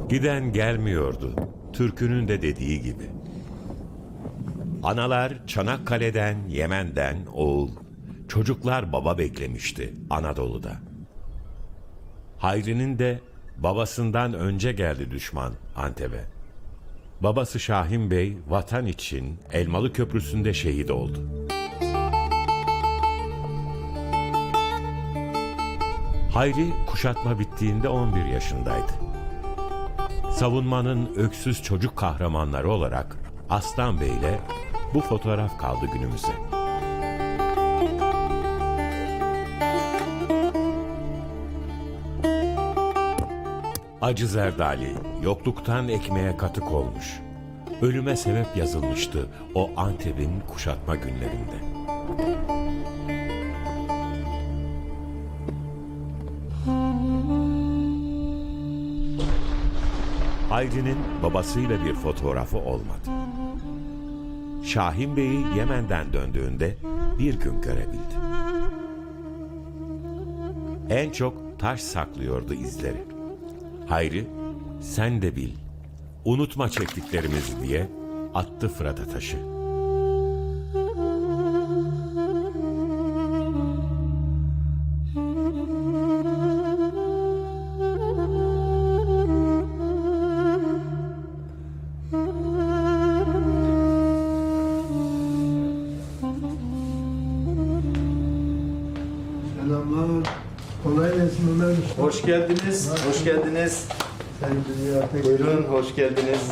Giden gelmiyordu, türkünün de dediği gibi. Analar Çanakkale'den, Yemen'den oğul, çocuklar baba beklemişti Anadolu'da. Hayri'nin de babasından önce geldi düşman Antep'e. Babası Şahin Bey vatan için Elmalı Köprüsü'nde şehit oldu. Hayri kuşatma bittiğinde 11 yaşındaydı. Savunmanın öksüz çocuk kahramanları olarak Aslan Bey'le bu fotoğraf kaldı günümüze. Acı Zerdali yokluktan ekmeğe katık olmuş. Ölüme sebep yazılmıştı o Antep'in kuşatma günlerinde. Hayri'nin babasıyla bir fotoğrafı olmadı. Şahin Bey'i Yemen'den döndüğünde bir gün görebildi. En çok taş saklıyordu izleri. Hayri, sen de bil, unutma çektiklerimizi diye attı Fırat'a taşı. Selamlar. Kolay gelsin Ömer Usta. Hoş geldiniz, hoş geldiniz. Sayın Dünya Tek. Buyurun, hoş geldiniz.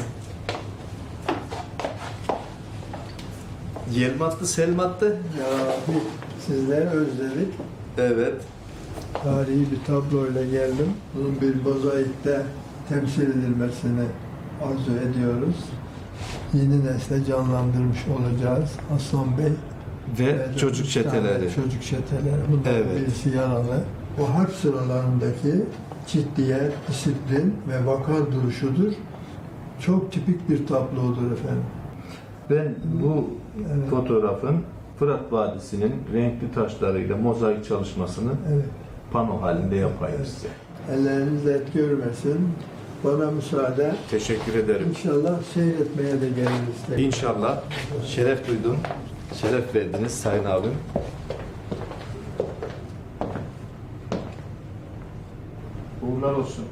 Yelmatlı, Selmatlı. Ya sizleri özledik. Evet. Tarihi bir tabloyla geldim. Bunun bir mozaikte temsil edilmesini arzu ediyoruz. Yeni nesle canlandırmış olacağız. Aslan Bey. Ve çocuk çeteleri. Çocuk çeteleri. Bundan Evet. birisi yaralı. O harp sıralarındaki ciddiyet, disiplin ve vakar duruşudur. Çok tipik bir tablodur efendim. Ben bu Evet. fotoğrafın Fırat Vadisi'nin renkli taşlarıyla mozaik çalışmasını Evet. pano halinde yapayım size. Elleriniz et görmesin. Bana müsaade. Teşekkür ederim. İnşallah seyretmeye de geliriz. İnşallah. Şeref duydum. Şeref verdiniz Sayın abim. Uğurlar olsun.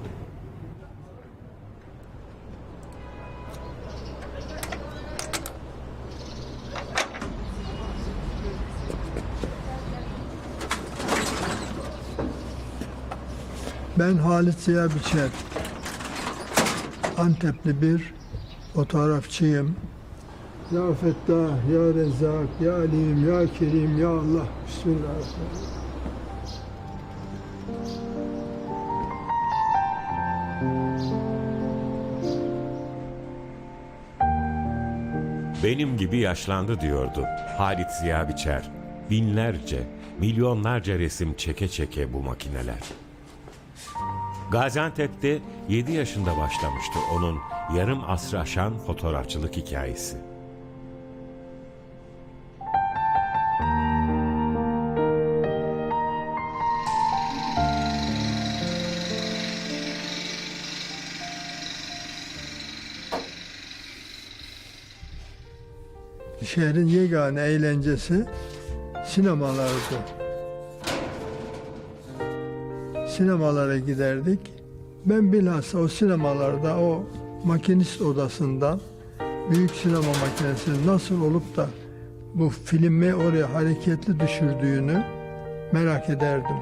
Ben Halit Ziya Biçer. Antepli bir fotoğrafçıyım. Ya Fettah, Ya Rezzak, Ya Alim, Ya Kerim, Ya Allah. Bismillahirrahmanirrahim. Benim gibi yaşlandı diyordu Halit Ziya Biçer. Binlerce, milyonlarca resim çeke çeke bu makineler. Gaziantep'te 7 yaşında başlamıştı onun yarım asrı aşan fotoğrafçılık hikayesi. Şehrin yegane eğlencesi sinemalardı. Sinemalara giderdik. Ben bilhassa o sinemalarda, o makinist odasından büyük sinema makinesinin nasıl olup da bu filmi oraya hareketli düşürdüğünü merak ederdim.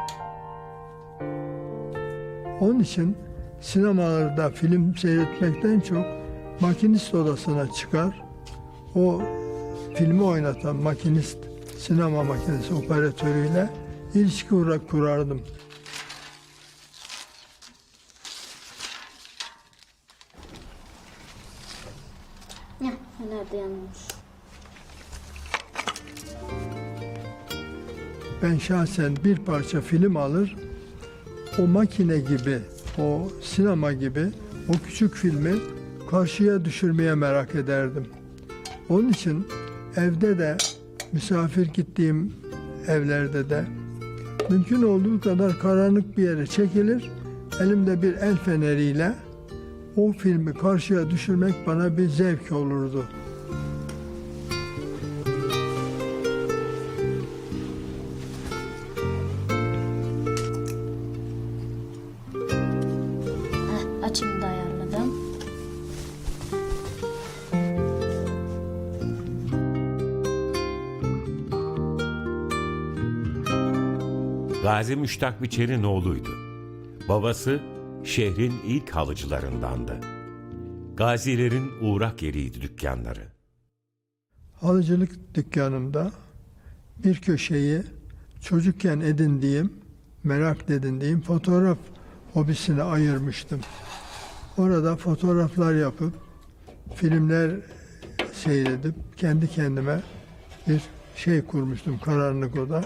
Onun için sinemalarda film seyretmekten çok makinist odasına çıkar, o filmi oynatan makinist, sinema makinesi operatörüyle ilişki kurardım. Ya nerede yanmış? Ben şahsen bir parça film alır, o makine gibi, o sinema gibi o küçük filmi karşıya düşürmeye merak ederdim. Onun için evde de, misafir gittiğim evlerde de mümkün olduğu kadar karanlık bir yere çekilir, elimde bir el feneriyle o filmi karşıya düşürmek bana bir zevk olurdu. Açımı da ayarladım. Gazi Müştak Biçer'in oğluydu. Babası şehrin ilk halıcılarındandı. Gazilerin uğrak yeriydi dükkanları. Halıcılık dükkanımda bir köşeyi çocukken edindiğim, merak edindiğim fotoğraf hobisine ayırmıştım. Orada fotoğraflar yapıp, filmler seyredip kendi kendime bir şey kurmuştum, karanlık oda.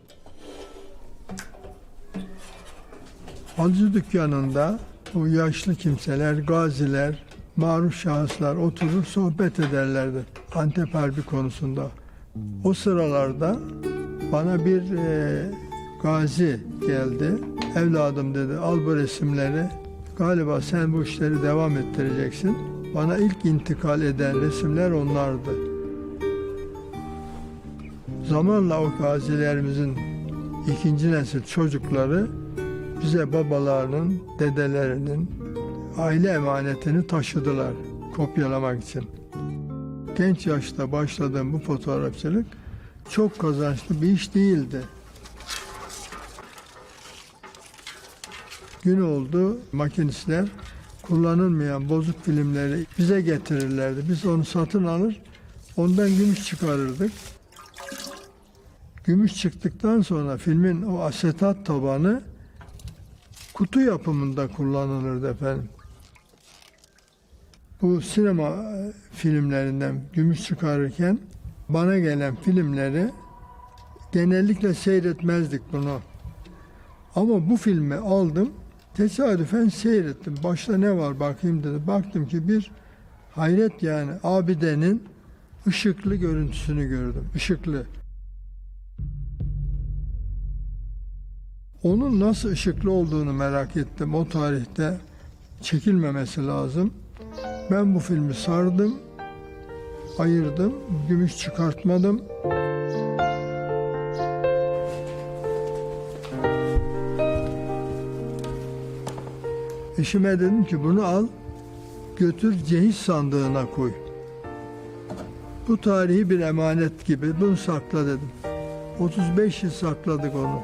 Halıcı dükkanında bu yaşlı kimseler, gaziler, maruf şahıslar oturur sohbet ederlerdi Antep Harbi konusunda. O sıralarda bana bir gazi geldi. Evladım dedi, al bu resimleri. Galiba sen bu işleri devam ettireceksin. Bana ilk intikal eden resimler onlardı. Zamanla o gazilerimizin ikinci nesil çocukları bize babalarının, dedelerinin aile emanetini taşıdılar kopyalamak için. Genç yaşta başladığım bu fotoğrafçılık çok kazançlı bir iş değildi. Gün oldu, makinistler kullanılmayan bozuk filmleri bize getirirlerdi. Biz onu satın alır, ondan gümüş çıkarırdık. Gümüş çıktıktan sonra filmin o asetat tabanı kutu yapımında kullanılırdı efendim. Bu sinema filmlerinden gümüş çıkarırken bana gelen filmleri genellikle seyretmezdik bunu. Ama bu filmi aldım, tesadüfen seyrettim. Başta ne var bakayım dedi. Baktım ki bir hayret yani abidenin ışıklı görüntüsünü gördüm. Işıklı. Onun nasıl ışıklı olduğunu merak ettim. O tarihte çekilmemesi lazım. Ben bu filmi sardım, ayırdım, gümüş çıkartmadım. Eşime dedim ki bunu al, götür cehiz sandığına koy. Bu tarihi bir emanet gibi, bunu sakla dedim. 35 yıl sakladık onu.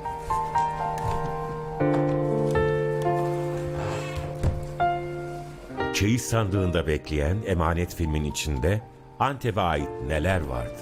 Çeyiz sandığında bekleyen emanet filmin içinde Antep'e ait neler vardı?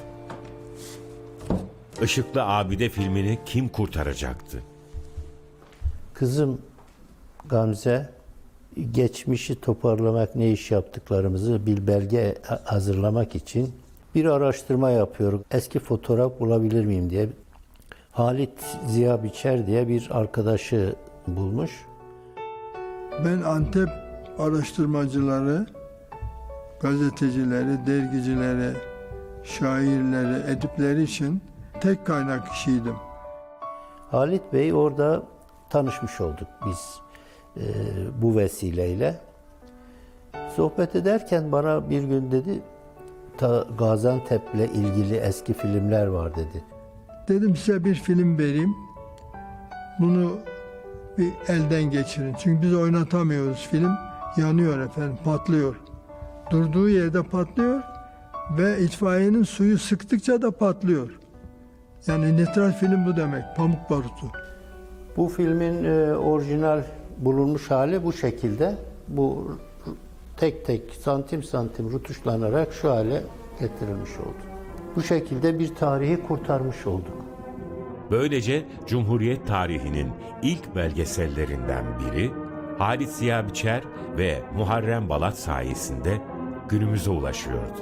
Işıklı Abide filmini kim kurtaracaktı? Kızım Gamze geçmişi toparlamak, ne iş yaptıklarımızı bir belge hazırlamak için bir araştırma yapıyor. Eski fotoğraf bulabilir miyim diye. Halit Ziya Biçer diye bir arkadaşı bulmuş. Ben Antep araştırmacıları, gazetecileri, dergicileri, şairleri, edipleri için tek kaynak kişiydim. Halit Bey orada tanışmış olduk biz bu vesileyle. Sohbet ederken bana bir gün dedi, Gaziantep'le ilgili eski filmler var dedi. Dedim size bir film vereyim, bunu bir elden geçirin. Çünkü biz oynatamıyoruz, film yanıyor efendim, patlıyor. Durduğu yerde patlıyor ve itfaiyenin suyu sıktıkça da patlıyor. Yani nitrat film bu demek, pamuk barutu. Bu filmin orijinal bulunmuş hali bu şekilde. Bu tek tek santim santim rutuşlanarak şu hale getirilmiş oldu. Bu şekilde bir tarihi kurtarmış olduk. Böylece Cumhuriyet tarihinin ilk belgesellerinden biri Halit Ziya Biçer ve Muharrem Balat sayesinde günümüze ulaşıyordu.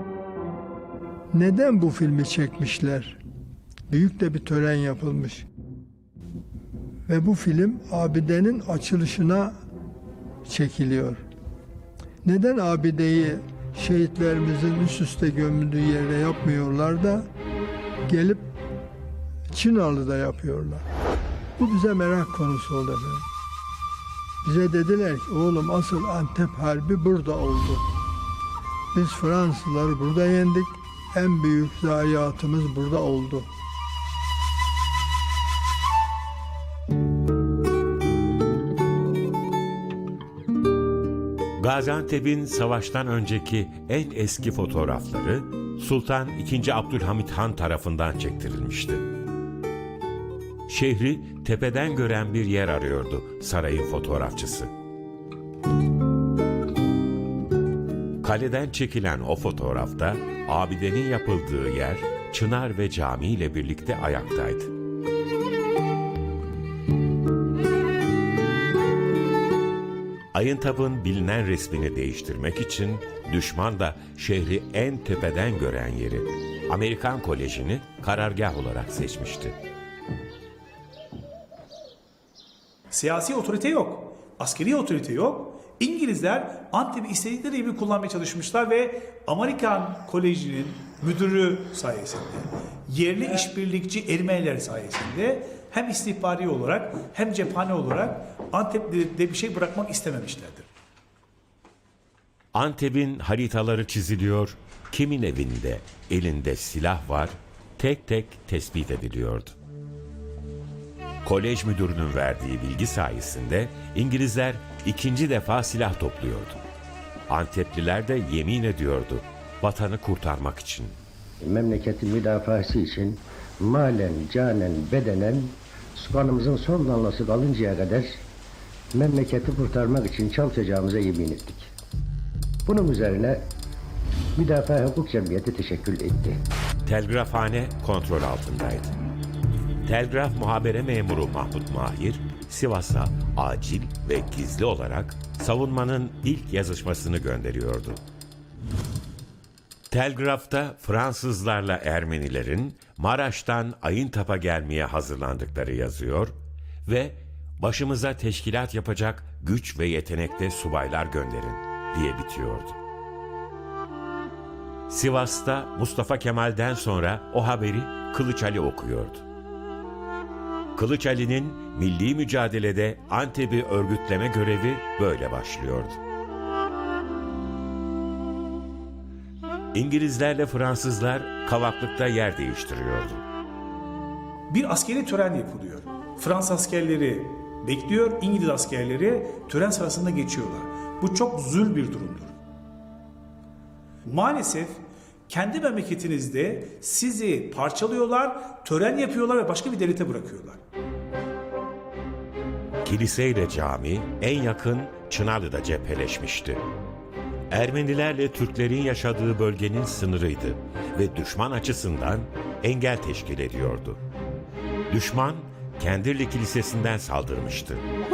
Neden bu filmi çekmişler? Büyük de bir tören yapılmış. Ve bu film abidenin açılışına çekiliyor. Neden abideyi şehitlerimizin üst üste gömüldüğü yerde yapmıyorlar da gelip Çınarlı'da yapıyorlar? Bu bize merak konusu oldu efendim. Bize dediler ki oğlum asıl Antep Harbi burada oldu. Biz Fransızları burada yendik. En büyük zayiatımız burada oldu. Gaziantep'in savaştan önceki en eski fotoğrafları Sultan II. Abdülhamit Han tarafından çektirilmişti. Şehri tepeden gören bir yer arıyordu sarayın fotoğrafçısı. Kaleden çekilen o fotoğrafta abidenin yapıldığı yer çınar ve cami ile birlikte ayaktaydı. Ayıntap'ın bilinen resmini değiştirmek için düşman da şehri en tepeden gören yeri, Amerikan Koleji'ni karargah olarak seçmişti. Siyasi otorite yok, askeri otorite yok. İngilizler Antep'i istedikleri gibi kullanmaya çalışmışlar ve Amerikan Koleji'nin müdürü sayesinde, yerli işbirlikçi Ermeniler sayesinde hem istihbari olarak hem cephane olarak Antep'te bir şey bırakmak istememişlerdir. Antep'in haritaları çiziliyor, kimin evinde elinde silah var, tek tek tespit ediliyordu. Kolej müdürünün verdiği bilgi sayesinde İngilizler ikinci defa silah topluyordu. Antepliler de yemin ediyordu vatanı kurtarmak için. Memleketin müdafası için malen, canen, bedenen kanımızın son damlası kalıncaya kadar memleketi kurtarmak için çalışacağımıza yemin ettik. Bunun üzerine Müdafaa Hukuk Cemiyeti teşekkür etti. Telgrafhane kontrol altındaydı. Telgraf muhabere memuru Mahmut Mahir, Sivas'a acil ve gizli olarak savunmanın ilk yazışmasını gönderiyordu. Telgrafta Fransızlarla Ermenilerin Maraş'tan Ayıntap'a gelmeye hazırlandıkları yazıyor ve başımıza teşkilat yapacak güç ve yetenekte subaylar gönderin diye bitiyordu. Sivas'ta Mustafa Kemal'den sonra o haberi Kılıç Ali okuyordu. Kılıç Ali'nin milli mücadelede Antep'i örgütleme görevi böyle başlıyordu. İngilizlerle Fransızlar Kavaklık'ta yer değiştiriyordu. Bir askeri tören yapılıyor. Fransız askerleri bekliyor, İngiliz askerleri tören sırasında geçiyorlar. Bu çok zul bir durumdur. Maalesef kendi memleketinizde sizi parçalıyorlar, tören yapıyorlar ve başka bir devlete bırakıyorlar. Kiliseyle cami en yakın Çınarlı'da cepheleşmişti. Ermenilerle Türklerin yaşadığı bölgenin sınırıydı ve düşman açısından engel teşkil ediyordu. Düşman Kendirli Kilisesi'nden saldırmıştı.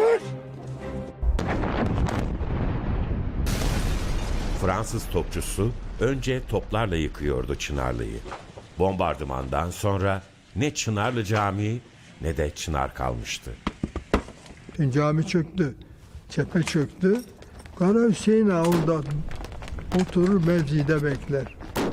Fransız topçusu önce toplarla yıkıyordu Çınarlı'yı. Bombardımandan sonra ne Çınarlı Camii ne de Çınar kalmıştı. Cami çöktü, cephe çöktü. Kara Hüseyin Ağa orada oturur mevzide bekler.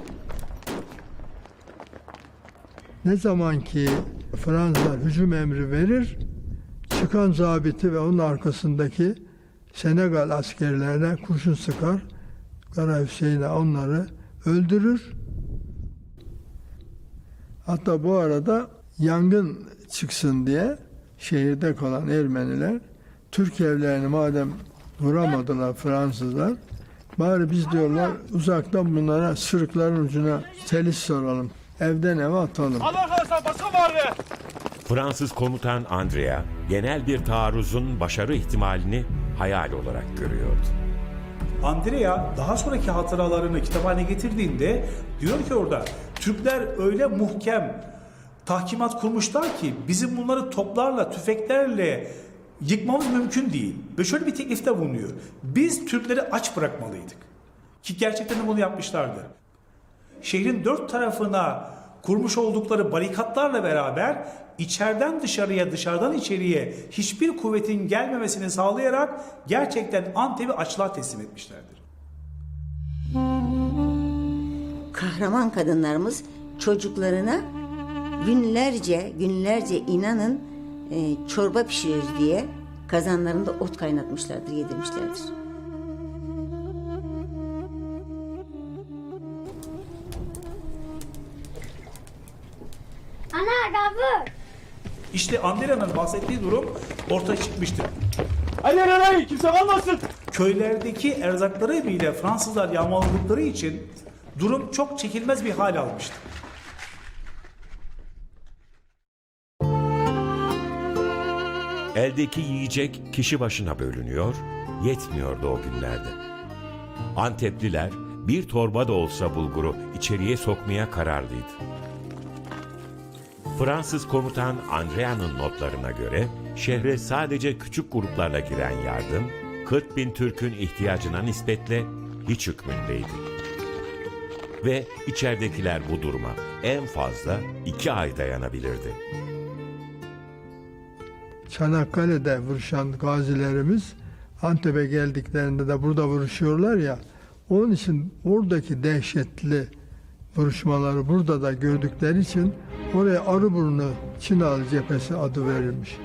Ne zaman ki Fransızlar hücum emri verir, çıkan zabiti ve onun arkasındaki Senegal askerlerine kurşun sıkar. Kara Hüseyin Ağa onları öldürür. Hatta bu arada yangın çıksın diye şehirde kalan Ermeniler Türk evlerini madem vuramadılar Fransızlar, bari biz diyorlar uzaktan bunlara sırıkların ucuna telis soralım. Evden eve atalım. Fransız komutan Andrea genel bir taarruzun başarı ihtimalini hayal olarak görüyordu. Andrea daha sonraki hatıralarını kitap haline getirdiğinde diyor ki orada Türkler öyle muhkem tahkimat kurmuşlar ki bizim bunları toplarla, tüfeklerle yıkmamız mümkün değil. Ve şöyle bir teklifte bulunuyor. Biz Türkleri aç bırakmalıydık. Ki gerçekten de bunu yapmışlardı. Şehrin dört tarafına kurmuş oldukları barikatlarla beraber içeriden dışarıya, dışarıdan içeriye hiçbir kuvvetin gelmemesini sağlayarak gerçekten Antep'i açlığa teslim etmişlerdir. Kahraman kadınlarımız çocuklarına günlerce inanın çorba pişirir diye kazanlarında ot kaynatmışlardır, yedirmişlerdir. Ana gavur. İşte Andera'nın bahsettiği durum ortaya çıkmıştır. Hayır hayır kimse kalmasın. Köylerdeki erzakları bile Fransızlar yağmaladıkları için durum çok çekilmez bir hal almıştı. Eldeki yiyecek kişi başına bölünüyor, yetmiyordu o günlerde. Antepliler bir torba da olsa bulguru içeriye sokmaya kararlıydı. Fransız komutan Andrea'nın notlarına göre şehre sadece küçük gruplarla giren yardım 40.000 Türk'ün ihtiyacına nispetle hiç hükmündeydi. Ve içeridekiler bu duruma en fazla 2 ay dayanabilirdi. Çanakkale'de vuruşan gazilerimiz Antep'e geldiklerinde de burada vuruşuyorlar ya, onun için oradaki dehşetli vuruşmaları burada da gördükleri için oraya Arıburnu Çinalı cephesi adı verilmiş.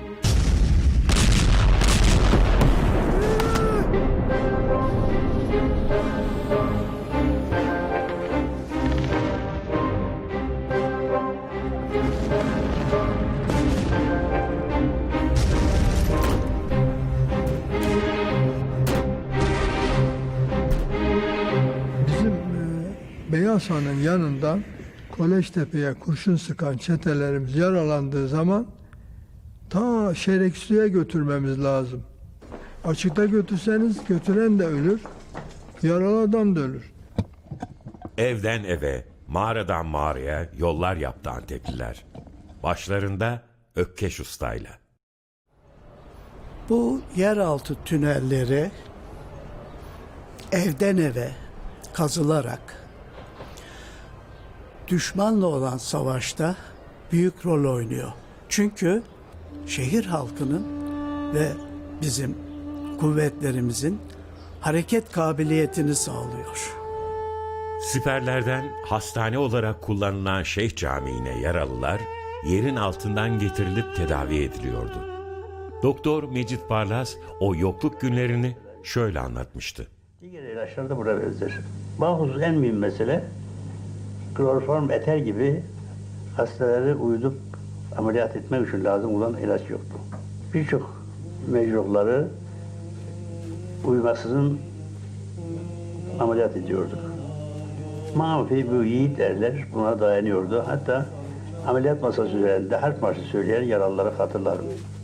Bizim Beyaz Han'ın yanından Koleştepe'ye kurşun sıkan çetelerimiz yaralandığı zaman ta Şereksu'ya götürmemiz lazım. Açıkta götürseniz götüren de ölür, yaralı adam da ölür. Evden eve, mağaradan mağaraya yollar yaptı Antepliler. Başlarında Ökkeş Usta'yla. Bu yeraltı tünelleri evden eve kazılarak düşmanla olan savaşta büyük rol oynuyor. Çünkü şehir halkının ve bizim kuvvetlerimizin hareket kabiliyetini sağlıyor. Siperlerden hastane olarak kullanılan Şeyh Camii'ne yaralılar yerin altından getirilip tedavi ediliyordu. Doktor Mecit Barlas o yokluk günlerini şöyle anlatmıştı. Diğer ilaçlar da burada benzer. Bahus en mühim mesele kloroform eter gibi hastaları uyudup ameliyat etmek için lazım olan ilaç yoktu. Birçok mecruhları uyumaksızın ameliyat ediyorduk. Mafi bu yiğit erler buna dayanıyordu. Hatta ameliyat masası üzerinde harp marşı söyleyen yaralıları hatırlarım.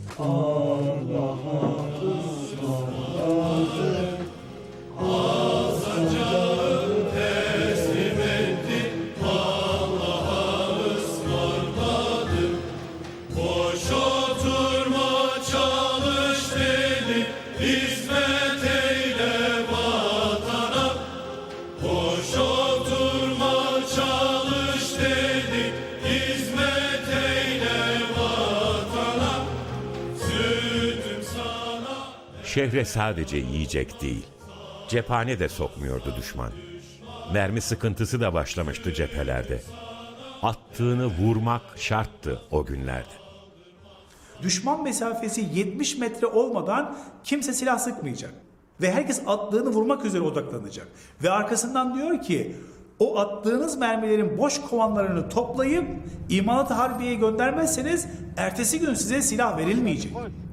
Şehre sadece yiyecek değil, cephane de sokmuyordu düşman. Mermi sıkıntısı da başlamıştı cephelerde. Attığını vurmak şarttı o günlerde. Düşman mesafesi 70 metre olmadan kimse silah sıkmayacak. Ve herkes attığını vurmak üzere odaklanacak. Ve arkasından diyor ki o attığınız mermilerin boş kovanlarını toplayıp imalat-ı harbiyeye göndermezseniz ertesi gün size silah verilmeyecek.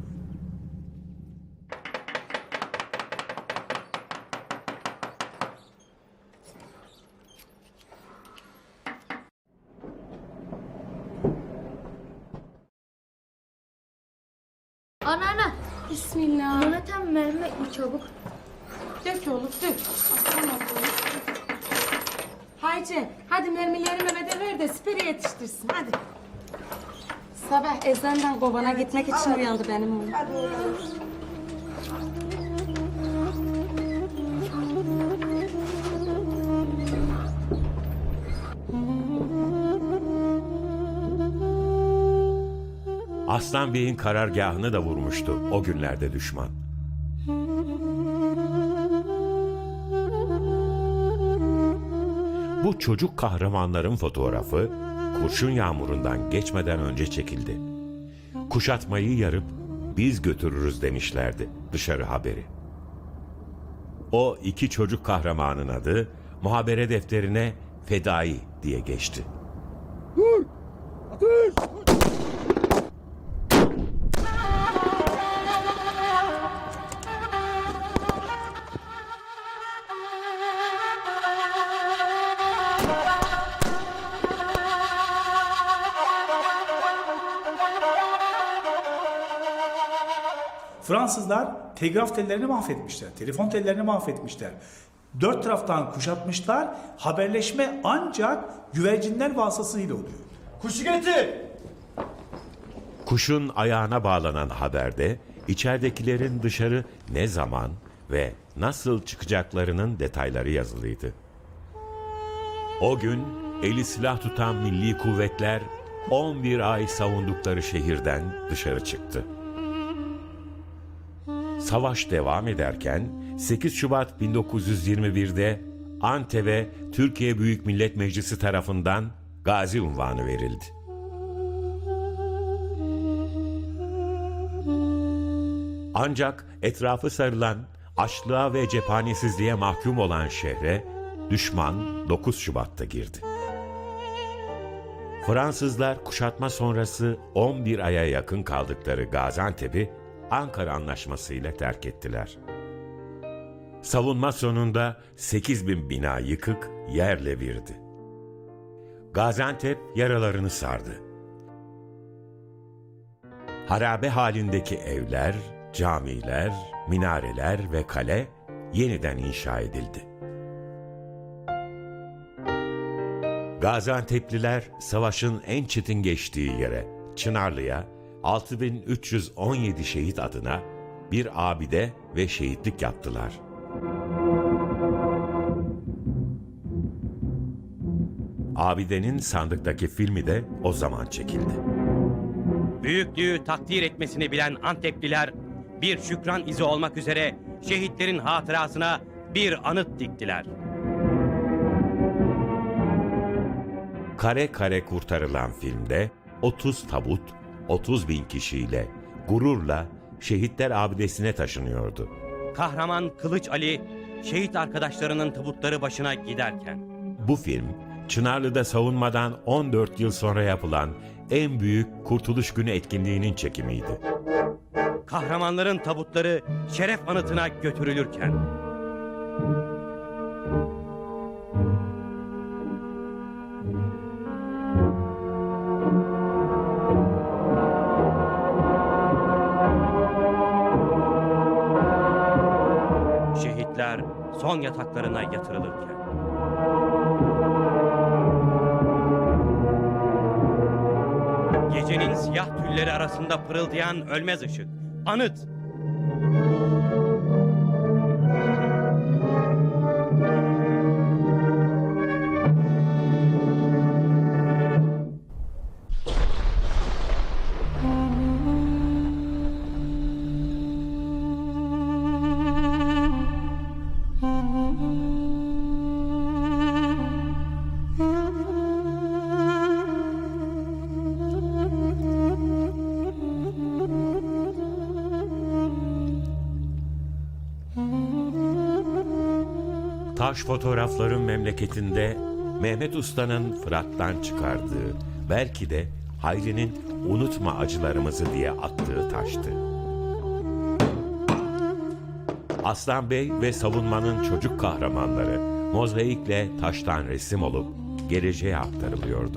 Ana. Bismillah. Mehmet emmi mermi ekme çabuk. Dök oğlum dök. Aslan oğlum. Hayci hadi mermileri Mehmet'e ver de siperi yetiştirsin hadi. Sabah ezandan kovana gitmek için uyandı benim oğlum. Aslan Bey'in karargahını da vurmuştu o günlerde düşman. Bu çocuk kahramanların fotoğrafı kurşun yağmurundan geçmeden önce çekildi. Kuşatmayı yarıp biz götürürüz demişlerdi dışarı haberi. O iki çocuk kahramanın adı muhabere defterine Fedai diye geçti. Dur! Ateş! Fransızlar telgraf tellerini mahvetmişler, telefon tellerini mahvetmişler. Dört taraftan kuşatmışlar, haberleşme ancak güvercinler vasıtasıyla oluyor. Kuşu getir! Kuşun ayağına bağlanan haberde içeridekilerin dışarı ne zaman ve nasıl çıkacaklarının detayları yazılıydı. O gün eli silah tutan milli kuvvetler 11 ay savundukları şehirden dışarı çıktı. Savaş devam ederken 8 Şubat 1921'de Antep'e Türkiye Büyük Millet Meclisi tarafından Gazi unvanı verildi. Ancak etrafı sarılan, açlığa ve cephanesizliğe mahkum olan şehre düşman 9 Şubat'ta girdi. Fransızlar kuşatma sonrası 11 aya yakın kaldıkları Gaziantep'i Ankara Anlaşması ile terk ettiler. Savunma sonunda 8.000 bina yıkık yerle birdi. Gaziantep yaralarını sardı. Harabe halindeki evler, camiler, minareler ve kale yeniden inşa edildi. Gaziantep'liler savaşın en çetin geçtiği yere, Çınarlı'ya 6317 şehit adına bir abide ve şehitlik yaptılar. Abidenin sandıktaki filmi de o zaman çekildi. Büyüklüğü takdir etmesini bilen Antepliler bir şükran izi olmak üzere şehitlerin hatırasına bir anıt diktiler. Kare kare kurtarılan filmde 30 tabut 30.000 kişiyle gururla şehitler abidesine taşınıyordu. Kahraman Kılıç Ali şehit arkadaşlarının tabutları başına giderken. Bu film Çınarlı'da savunmadan 14 yıl sonra yapılan en büyük Kurtuluş Günü etkinliğinin çekimiydi. Kahramanların tabutları şeref anıtına götürülürken. Şehitler son yataklarına yatırılırken. Gecenin siyah tülleri arasında pırıldayan ölmez ışık. Anıt. Taş fotoğrafların memleketinde Mehmet Usta'nın Fırat'tan çıkardığı, belki de Hayri'nin unutma acılarımızı diye attığı taştı. Aslan Bey ve savunmanın çocuk kahramanları mozaikle taştan resim olup geleceğe aktarılıyordu.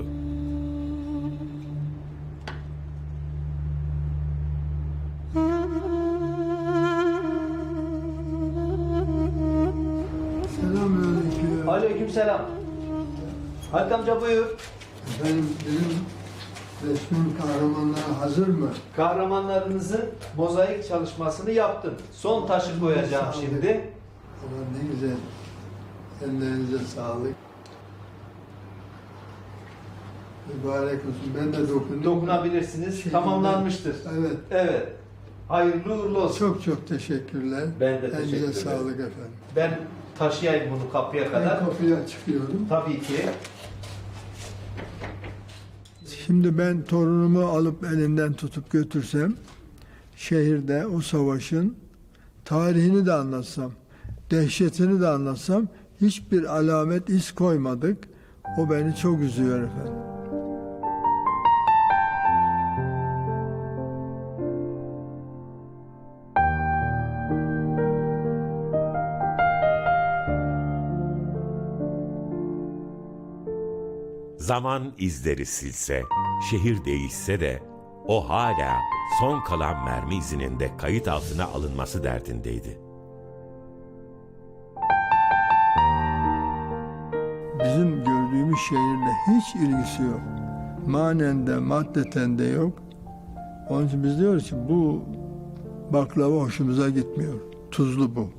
Selamünaleyküm. Aleykümselam. Halit amca buyur. Benim resmin kahramanları hazır mı? Kahramanlarınızın mozaik çalışmasını yaptım. Son taşı koyacağım Sağ olun. şimdi. Ama ne güzel. Ellerinize sağlık. Mübarek olsun. Ben de dokundum. Dokunabilirsiniz. Şeyden- Tamamlanmıştır. Evet. Evet. Hayırlı uğurlu olsun. Çok çok teşekkürler. Ben de teşekkür Elinize ederim. sağlık efendim. Ben taşıyayım bunu kapıya kadar. Ben kapıya çıkıyorum. Tabii ki. Şimdi ben torunumu alıp elinden tutup götürsem şehirde o savaşın tarihini de anlatsam, dehşetini de anlatsam hiçbir alamet, iz koymadık. O beni çok üzüyor efendim. Zaman izleri silse, şehir değişse de o hala son kalan mermi izinin de kayıt altına alınması derdindeydi. Bizim gördüğümüz şehirle hiç ilgisi yok. Manen de, maddeten de yok. Onun için biz diyoruz ki bu baklava hoşumuza gitmiyor. Tuzlu bu.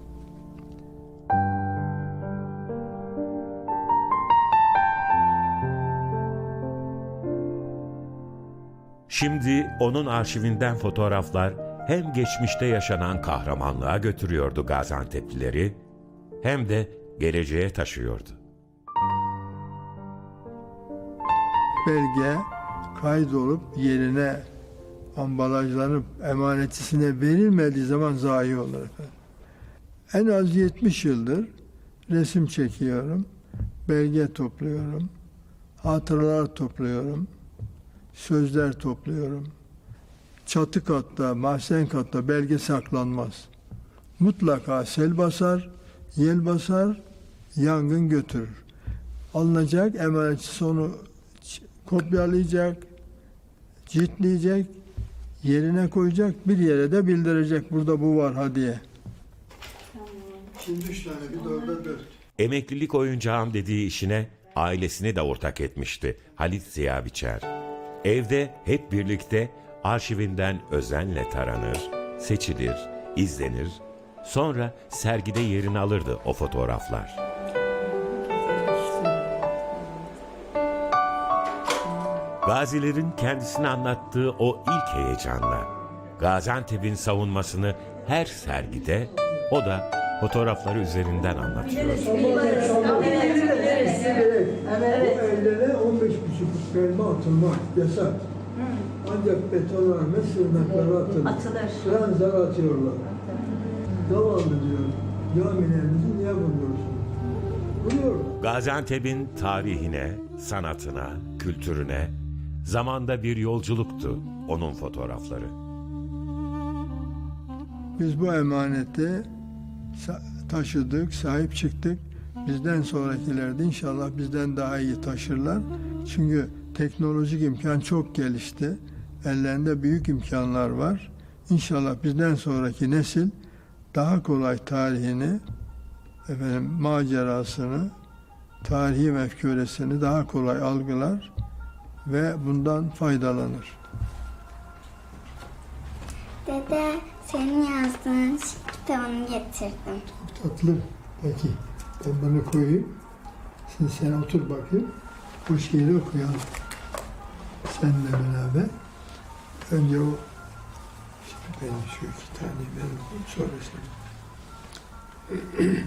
Şimdi onun arşivinden fotoğraflar hem geçmişte yaşanan kahramanlığa götürüyordu Gaziantep'lileri, hem de geleceğe taşıyordu. Belge kaydolup yerine ambalajlanıp emanetçisine verilmediği zaman zayi olur efendim. En az 70 yıldır resim çekiyorum, belge topluyorum, hatıralar topluyorum, sözler topluyorum. Çatı katta, mahzen katta belge saklanmaz. Mutlaka sel basar, yel basar, yangın götürür. Alınacak, emanetçisi onu kopyalayacak, ciltleyecek, yerine koyacak, bir yere de bildirecek. Burada bu var ha diye. Şimdi 3 tane, bir de orada 4. Emeklilik oyuncağım dediği işine ailesini de ortak etmişti Halit Ziya Biçer. Evde hep birlikte arşivinden özenle taranır, seçilir, izlenir, sonra sergide yerini alırdı o fotoğraflar. Gazilerin kendisine anlattığı o ilk heyecanla Gaziantep'in savunmasını her sergide o da fotoğrafları üzerinden anlatıyor. Bu ellere 15,5 mermi atılmak yasak. Ancak betonarme sığınaklara atılır. Ranzar atıyorlar. Zavallı diyor, camilerimizi niye vuruyorsunuz? Vuruyorlar. Gaziantep'in tarihine, sanatına, kültürüne zamanda bir yolculuktu onun fotoğrafları. Biz bu emaneti taşıdık, sahip çıktık. Bizden sonrakiler de inşallah bizden daha iyi taşırlar. Çünkü teknolojik imkan çok gelişti. Ellerinde büyük imkanlar var. İnşallah bizden sonraki nesil daha kolay tarihini, macerasını, tarihi mefkûresini daha kolay algılar ve bundan faydalanır. Dede, senin yazdığın kitabını getirdim. Tatlı. Peki. Ben bunu koyayım. Şimdi sen otur bakayım. Bu şiiri okuyalım. Seninle beraber. Önce o, şimdi ben şu 2 tane verim. Sonra sen.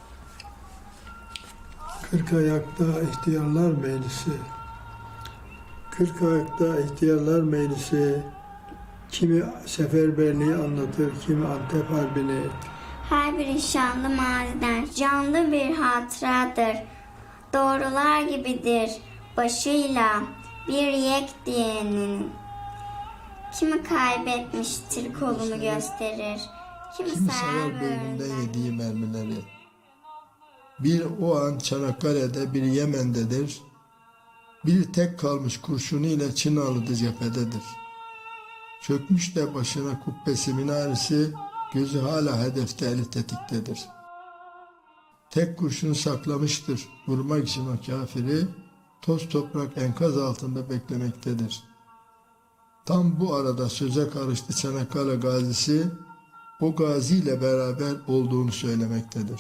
40 ayakta ihtiyarlar meclisi. 40 ayakta ihtiyarlar meclisi. Kimi seferberliği anlatır, kimi Antep Harbi'ni. Her bir şanlı maziden canlı bir hatıradır. Doğrular gibidir başıyla bir yek diyenin. Kimi kaybetmiştir kolunu gösterir. Kimi sayar beyninde yediği mermileri. Bir o an Çanakkale'de, bir Yemen'dedir. Bir tek kalmış kurşunu ile Çinalı'da cephededir. Çökmüş de başına kubbesi minaresi, gözü hala hedefte, eli tetiktedir. Tek kurşun saklamıştır vurmak için o kafiri, toz toprak enkaz altında beklemektedir. Tam bu arada söze karıştı Çanakkale gazisi, o gaziyle beraber olduğunu söylemektedir.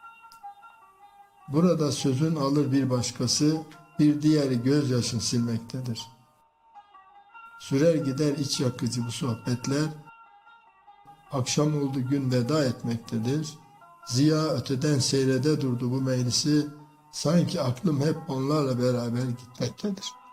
Burada sözün alır bir başkası, bir diğeri gözyaşını silmektedir. Sürer gider iç yakıcı bu sohbetler, akşam oldu gün veda etmektedir. Ziya öteden seyrede durdu bu meclisi, sanki aklım hep onlarla beraber gitmektedir.